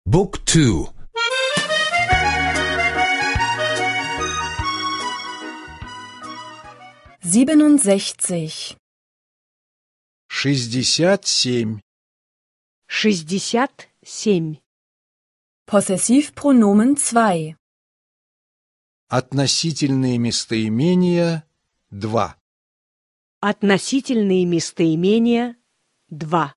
Book 2. 67. 67. 67. Possessivpronomen 2. Относительные местоимения 2. Относительные местоимения 2.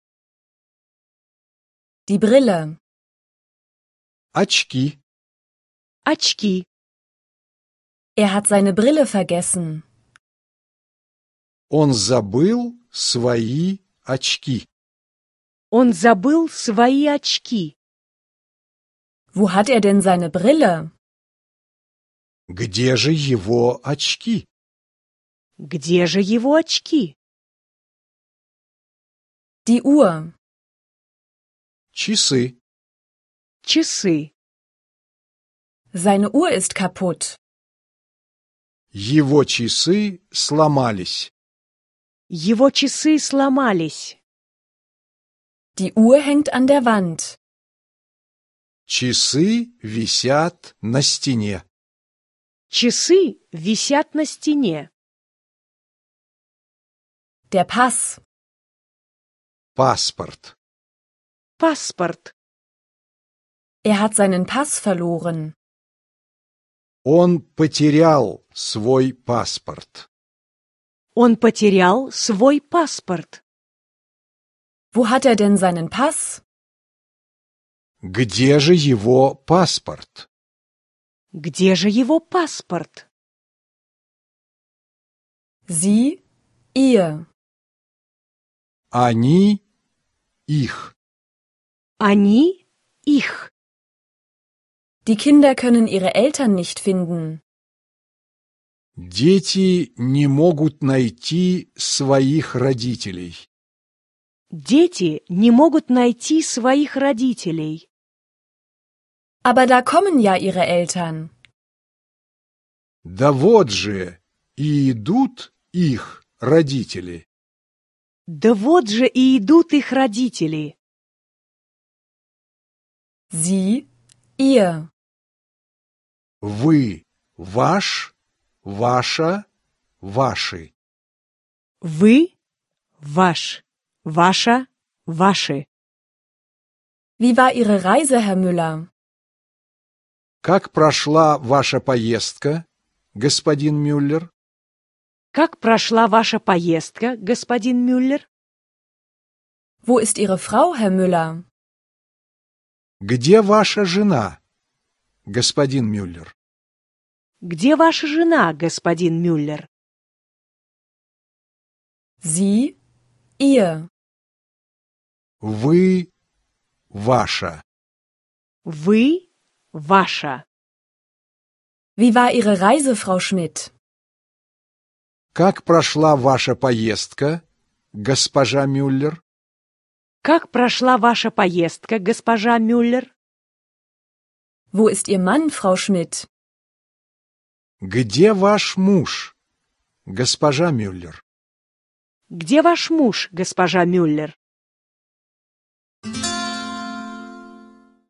Die Brille. Очки. Очки. Er hat seine Brille vergessen. Он забыл свои очки. Он забыл свои очки. Wo hat er denn seine Brille? Где же его очки? Где же его очки? Die Uhr. Часы. Часы. Seine Uhr ist kaputt. Его часы сломались. Его часы сломались. Die Uhr hängt an der Wand. Часы висят на стене. Часы висят на стене. Der Pass. Паспорт. Паспорт. Er hat seinen Pass verloren. Он потерял свой паспорт. Он потерял свой паспорт. Wo hat er denn seinen Pass? Где же его паспорт? Где же его паспорт? Sie, ihr. Они, их. Они, их. Die Kinder können ihre Eltern nicht finden. Дети не могут найти своих родителей. Дети не могут найти своих родителей. Aber da kommen ja ihre Eltern. Да вот же и идут их родители. Да вот же и идут их родители. Sie, ihr. Вы, ваш, ваша, ваши. Вы, ваш, ваша, ваши. Wie war Ihre Reise, Herr Müller? Как прошла ваша поездка, господин Мюллер? Как прошла ваша поездка, господин Мюллер? Wo ist Ihre Frau, Herr Müller? Где ваша жена, господин Мюллер? Где ваша жена, господин Мюллер? Sie, ihr. Вы, ваша. Вы, ваша. Wie war Ihre Reise, Frau Schmidt? Как прошла ваша поездка, госпожа Мюллер? Как прошла ваша поездка, госпожа Мюллер? Wo ist Ihr Mann, Frau Schmidt? Где ваш муж, госпожа Мюллер? Где ваш муж, госпожа Мюллер?